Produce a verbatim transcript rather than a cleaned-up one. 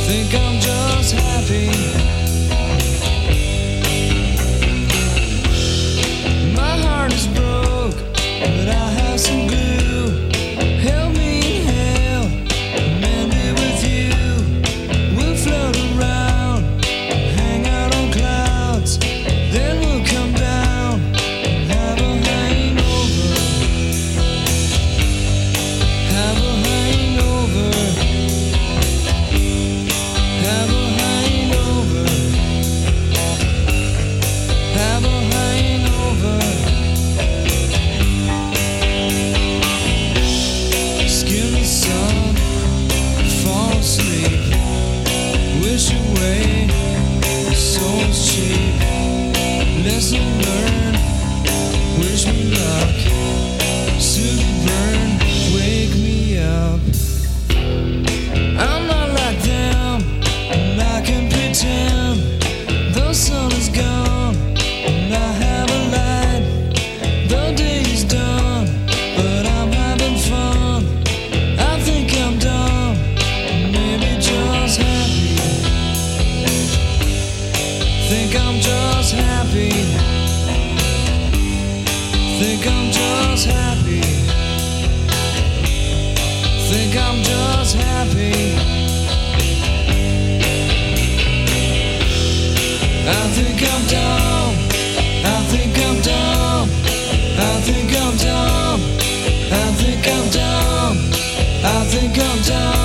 Think I'm just happy. My heart is broke, but I have some glue. Help me in hell, mend it with you. We'll float around, hang out on clouds, then we'll come down and have a hangover. Have a hangover. Have a hangover. Have a hangover. Skim the sun, fall asleep. Wish away, soul's cheap. Lesson learned, wish me luck. Suit burn, wake me up. I'm not like them, and I can pretend. The sun is gone, and I have a light. The day is done, but I'm having fun. I think I'm dumb, maybe just happy. Think I'm just happy. Think I'm just happy. Think I'm just happy. I think I'm dumb. I think I'm dumb. I think I'm dumb. I think I'm dumb. I think I'm dumb.